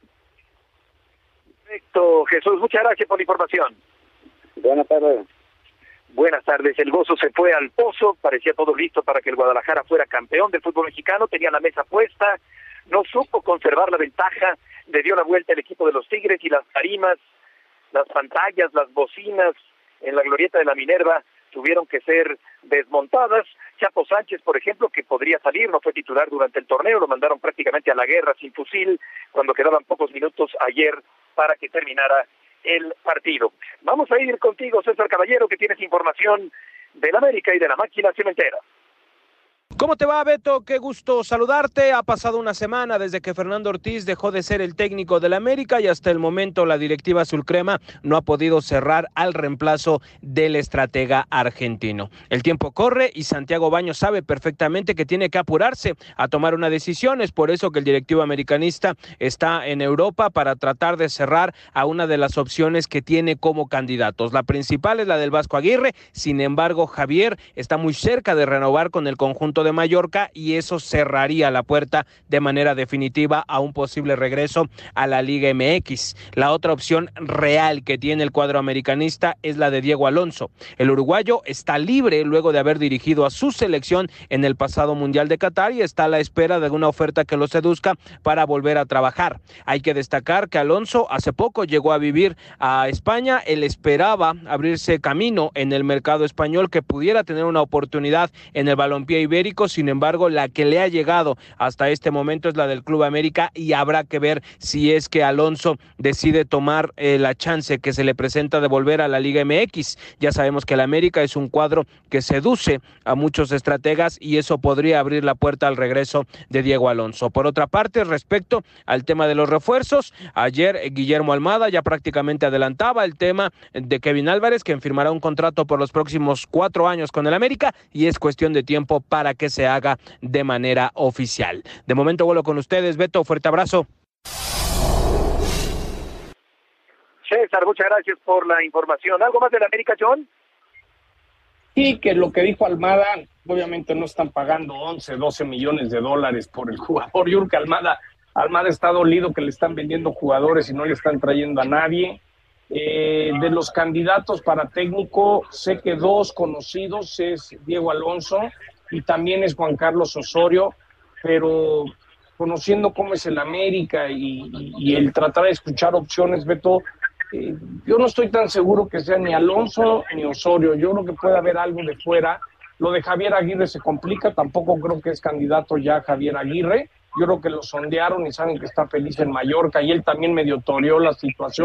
Perfecto, Jesús, muchas gracias por la información. Buenas tardes. Buenas tardes. El Gozo se fue al pozo, parecía todo listo para que el Guadalajara fuera campeón del fútbol mexicano, tenía la mesa puesta, no supo conservar la ventaja, le dio la vuelta el equipo de los Tigres, y las tarimas, las pantallas, las bocinas en la glorieta de la Minerva tuvieron que ser desmontadas. Chapo Sánchez, por ejemplo, que podría salir, no fue titular durante el torneo, lo mandaron prácticamente a la guerra sin fusil cuando quedaban pocos minutos ayer para que terminara el partido. Vamos a ir contigo, César Caballero, que tienes información del América y de la máquina cementera. ¿Cómo te va, Beto? Qué gusto saludarte. Ha pasado una semana desde que Fernando Ortiz dejó de ser el técnico del América, y hasta el momento la directiva azulcrema no ha podido cerrar al reemplazo del estratega argentino. El tiempo corre y Santiago Baños sabe perfectamente que tiene que apurarse a tomar una decisión. Es por eso que el directivo americanista está en Europa para tratar de cerrar a una de las opciones que tiene como candidatos. La principal es la del Vasco Aguirre. Sin embargo, Javier está muy cerca de renovar con el conjunto de Mallorca, y eso cerraría la puerta de manera definitiva a un posible regreso a la Liga M X. La otra opción real que tiene el cuadro americanista es la de Diego Alonso. El uruguayo está libre luego de haber dirigido a su selección en el pasado Mundial de Qatar, y está a la espera de alguna oferta que lo seduzca para volver a trabajar. Hay que destacar que Alonso hace poco llegó a vivir a España. Él esperaba abrirse camino en el mercado español, que pudiera tener una oportunidad en el balompié ibérico. Sin embargo, la que le ha llegado hasta este momento es la del Club América, y habrá que ver si es que Alonso decide tomar eh, la chance que se le presenta de volver a la Liga M X. Ya sabemos que el América es un cuadro que seduce a muchos estrategas, y eso podría abrir la puerta al regreso de Diego Alonso. Por otra parte, respecto al tema de los refuerzos, ayer eh, Guillermo Almada ya prácticamente adelantaba el tema de Kevin Álvarez, quien firmará un contrato por los próximos cuatro años con el América, y es cuestión de tiempo para que se haga de manera oficial. De momento vuelo con ustedes, Beto, fuerte abrazo. César, muchas gracias por la información. ¿Algo más de la América, John? Sí, que lo que dijo Almada, obviamente no están pagando once, doce millones de dólares por el jugador. Yo creo que Almada, Almada está dolido que le están vendiendo jugadores y no le están trayendo a nadie. Eh, de los candidatos para técnico, sé que dos conocidos es Diego Alonso y también es Juan Carlos Osorio, pero conociendo cómo es el América y, y, y el tratar de escuchar opciones, Beto, eh, yo no estoy tan seguro que sea ni Alonso ni Osorio. Yo creo que puede haber algo de fuera. Lo de Javier Aguirre se complica, tampoco creo que es candidato ya Javier Aguirre. Yo creo que lo sondearon y saben que está feliz en Mallorca, y él también medio toreó la situación,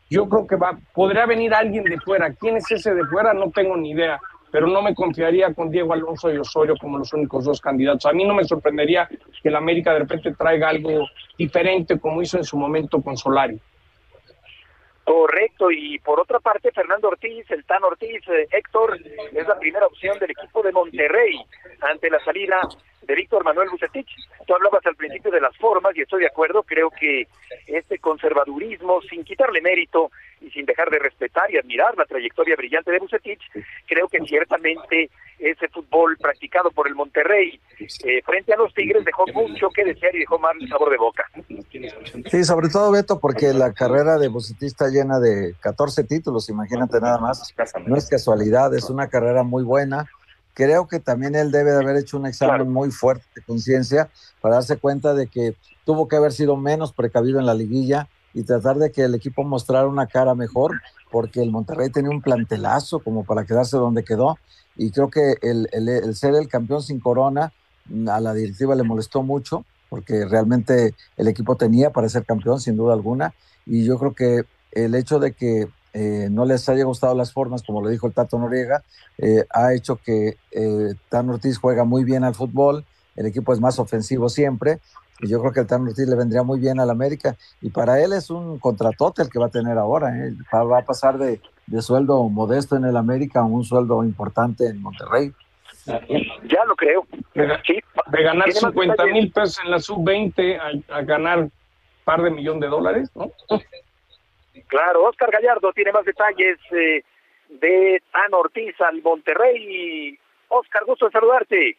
yo creo que va, podría venir alguien de fuera. ¿Quién es ese de fuera? No tengo ni idea, pero no me confiaría con Diego Alonso y Osorio como los únicos dos candidatos. A mí no me sorprendería que el América de repente traiga algo diferente como hizo en su momento con Solari. Correcto, y por otra parte, Fernando Ortiz, el Tan Ortiz, eh, Héctor, es la primera opción del equipo de Monterrey ante la salida de Víctor Manuel Vucetich. Tú hablabas al principio de las formas y estoy de acuerdo, creo que este conservadurismo, sin quitarle mérito y sin dejar de respetar y admirar la trayectoria brillante de Vucetich, creo que ciertamente ese fútbol practicado por el Monterrey eh, frente a los Tigres dejó mucho que desear y dejó mal sabor de boca. Sí, sobre todo, Beto, porque la carrera de Vucetich está llena de catorce títulos, imagínate nada más. No es casualidad, es una carrera muy buena. Creo que también él debe de haber hecho un examen claro. muy fuerte de conciencia para darse cuenta de que tuvo que haber sido menos precavido en la liguilla y tratar de que el equipo mostrara una cara mejor, porque el Monterrey tenía un plantelazo como para quedarse donde quedó, y creo que el, el, el ser el campeón sin corona a la directiva le molestó mucho, porque realmente el equipo tenía para ser campeón sin duda alguna, y yo creo que el hecho de que Eh, no les haya gustado las formas, como lo dijo el Tato Noriega, eh, ha hecho que eh, Tan Ortiz juega muy bien al fútbol, el equipo es más ofensivo siempre, y yo creo que el Tan Ortiz le vendría muy bien al América, y para él es un contratote el que va a tener ahora, ¿eh? va, va a pasar de, de sueldo modesto en el América a un sueldo importante en Monterrey. Ya lo creo. De, sí. de ganar cincuenta mil pesos en la sub veinte a, a ganar un par de millón de dólares, ¿no? Claro, Oscar Gallardo tiene más detalles eh, de Tan Ortiz al Monterrey. Oscar, gusto en saludarte.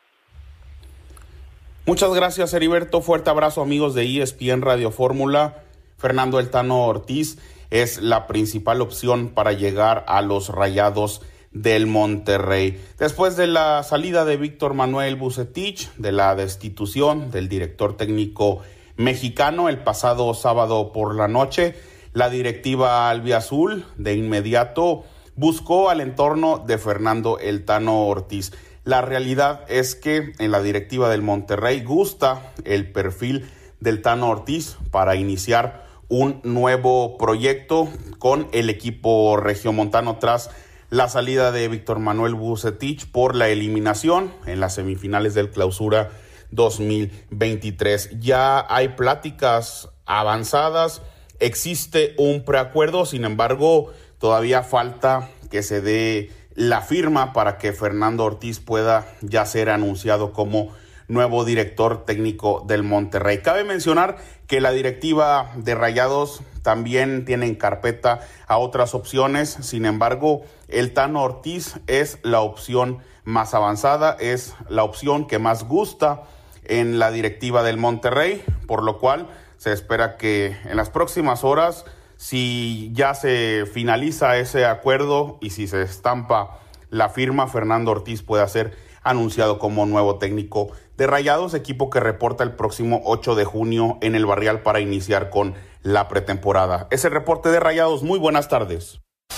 Muchas gracias, Heriberto. Fuerte abrazo, amigos de E S P N Radio Fórmula. Fernando El Tano Ortiz es la principal opción para llegar a los Rayados del Monterrey. Después de la salida de Víctor Manuel Vucetich, de la destitución del director técnico mexicano el pasado sábado por la noche, la directiva albiazul de inmediato buscó al entorno de Fernando El Tano Ortiz. La realidad es que en la directiva del Monterrey gusta el perfil del Tano Ortiz para iniciar un nuevo proyecto con el equipo regiomontano tras la salida de Víctor Manuel Vucetich por la eliminación en las semifinales del Clausura dos mil veintitrés. Ya hay pláticas avanzadas. Existe un preacuerdo, sin embargo, todavía falta que se dé la firma para que Fernando Ortiz pueda ya ser anunciado como nuevo director técnico del Monterrey. Cabe mencionar que la directiva de Rayados también tiene en carpeta a otras opciones, sin embargo, el Tano Ortiz es la opción más avanzada, es la opción que más gusta en la directiva del Monterrey, por lo cual se espera que en las próximas horas, si ya se finaliza ese acuerdo y si se estampa la firma, Fernando Ortiz pueda ser anunciado como nuevo técnico de Rayados, equipo que reporta el próximo ocho de junio en el Barrial para iniciar con la pretemporada. Es el reporte de Rayados. Muy buenas tardes.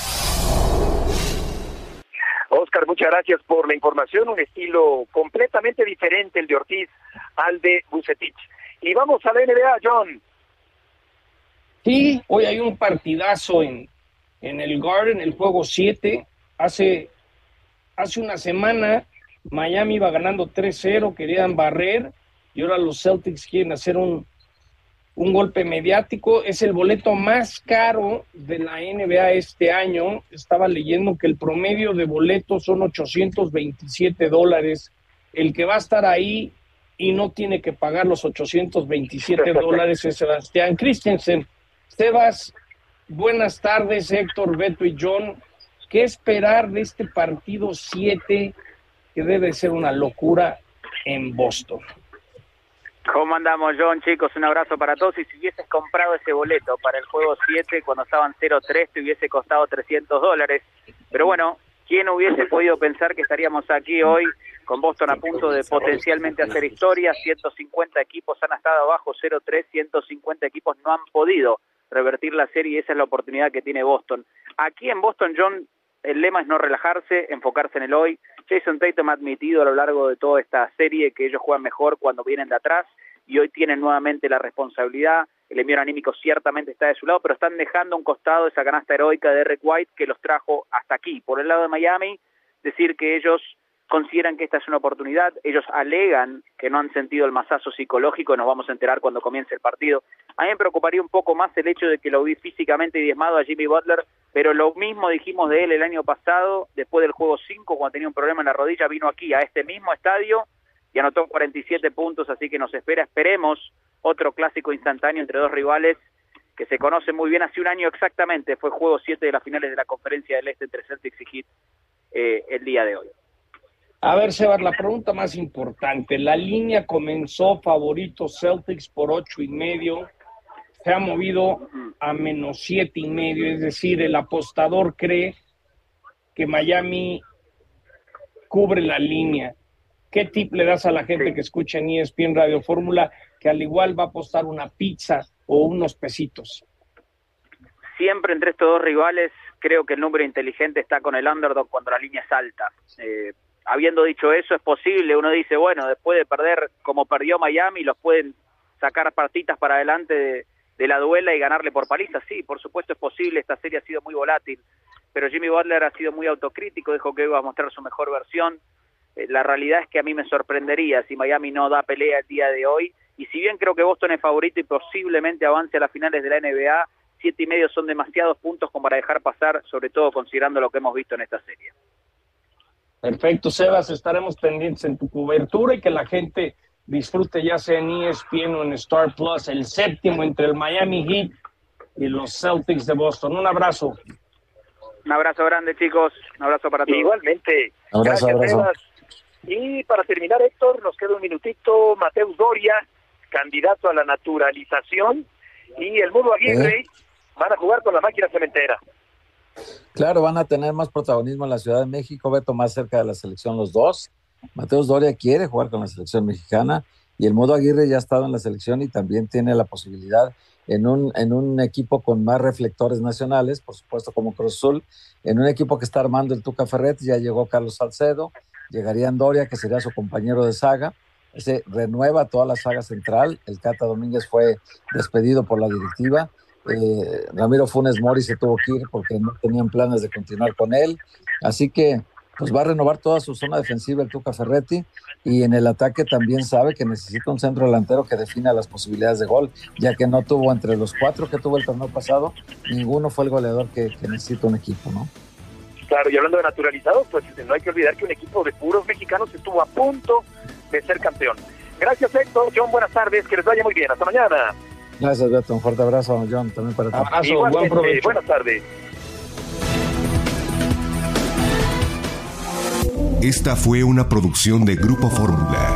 Oscar, muchas gracias por la información. Un estilo completamente diferente el de Ortiz al de Vucetich. Y vamos a la N B A, John. Sí, hoy hay un partidazo en, en el Garden, el juego siete. Hace, hace una semana Miami iba ganando tres cero, querían barrer, y ahora los Celtics quieren hacer un, un golpe mediático. Es el boleto más caro de la N B A este año. Estaba leyendo que el promedio de boletos son ochocientos veintisiete dólares. El que va a estar ahí y no tiene que pagar los ochocientos veintisiete dólares es Sebastián Christensen. Sebas, buenas tardes, Héctor, Beto y John. ¿Qué esperar de este partido siete que debe ser una locura en Boston? ¿Cómo andamos, John? Chicos, un abrazo para todos. Y si hubieses comprado ese boleto para el juego siete cuando estaban cero tres, te hubiese costado trescientos dólares. Pero bueno, ¿quién hubiese podido pensar que estaríamos aquí hoy con Boston a punto de potencialmente hacer historia? ciento cincuenta equipos han estado abajo cero tres, ciento cincuenta equipos no han podido revertir la serie y esa es la oportunidad que tiene Boston. Aquí en Boston, John, el lema es no relajarse, enfocarse en el hoy. Jason Tatum ha admitido a lo largo de toda esta serie que ellos juegan mejor cuando vienen de atrás y hoy tienen nuevamente la responsabilidad. el envío anímico ciertamente está de su lado, pero están dejando a un costado esa canasta heroica de Derek White que los trajo hasta aquí. Por el lado de Miami, decir que ellos consideran que esta es una oportunidad, ellos alegan que no han sentido el mazazo psicológico, nos vamos a enterar cuando comience el partido. A mí me preocuparía un poco más el hecho de que lo vi físicamente diezmado a Jimmy Butler, pero lo mismo dijimos de él el año pasado, después del juego cinco, cuando tenía un problema en la rodilla, vino aquí a este mismo estadio y anotó cuarenta y siete puntos, así que nos espera, esperemos, otro clásico instantáneo entre dos rivales que se conocen muy bien. Hace un año exactamente fue juego siete de las finales de la Conferencia del Este entre Celtics y Heat eh, el día de hoy. A ver, Sebas, la pregunta más importante. La línea comenzó favorito Celtics por ocho y medio, se ha movido a menos siete y medio, es decir, el apostador cree que Miami cubre la línea. ¿Qué tip le das a la gente que escucha en E S P N Radio Fórmula, que al igual va a apostar una pizza o unos pesitos? Siempre entre estos dos rivales creo que el número inteligente está con el underdog cuando la línea es alta. Eh, habiendo dicho eso, es posible, uno dice, bueno, después de perder como perdió Miami, los pueden sacar partitas para adelante de, de la duela y ganarle por paliza. Sí, por supuesto es posible, esta serie ha sido muy volátil, pero Jimmy Butler ha sido muy autocrítico, dijo que iba a mostrar su mejor versión. Eh, la realidad es que a mí me sorprendería si Miami no da pelea el día de hoy, y si bien creo que Boston es favorito y posiblemente avance a las finales de la N B A, siete y medio son demasiados puntos como para dejar pasar, sobre todo considerando lo que hemos visto en esta serie. Perfecto, Sebas, estaremos pendientes en tu cobertura y que la gente disfrute ya sea en E S P N o en Star Plus, el séptimo entre el Miami Heat y los Celtics de Boston. Un abrazo. Un abrazo grande, chicos. Un abrazo para todos. Igualmente. Abrazo, Gracias, abrazo. Sebas. Y para terminar, Héctor, nos queda un minutito. Mateus Doria, candidato a la naturalización, y el Mudo Aguirre ¿Eh? van a jugar con la máquina cementera. Claro, van a tener más protagonismo en la Ciudad de México, Beto, más cerca de la selección los dos. Mateus Doria quiere jugar con la selección mexicana y el Mudo Aguirre ya ha estado en la selección y también tiene la posibilidad en un, en un equipo con más reflectores nacionales, por supuesto como Cruz Azul, en un equipo que está armando el Tuca Ferretti. Ya llegó Carlos Salcedo, llegaría Doria, que sería su compañero de saga. Se renueva toda la saga central. El Cata Domínguez fue despedido por la directiva. Eh, Ramiro Funes Mori se tuvo que ir porque no tenían planes de continuar con él, así que pues va a renovar toda su zona defensiva el Tuca Ferretti, y en el ataque también sabe que necesita un centro delantero que defina las posibilidades de gol, ya que no tuvo, entre los cuatro que tuvo el torneo pasado, ninguno fue el goleador que, que necesita un equipo, ¿no? Claro, y hablando de naturalizados, pues no hay que olvidar que un equipo de puros mexicanos estuvo a punto de ser campeón. Gracias, Héctor. John, buenas tardes, que les vaya muy bien, hasta mañana. Gracias, Beto. Un fuerte abrazo, John, también para ti. Abrazo, buen provecho. Buenas tardes. Esta fue una producción de Grupo Fórmula.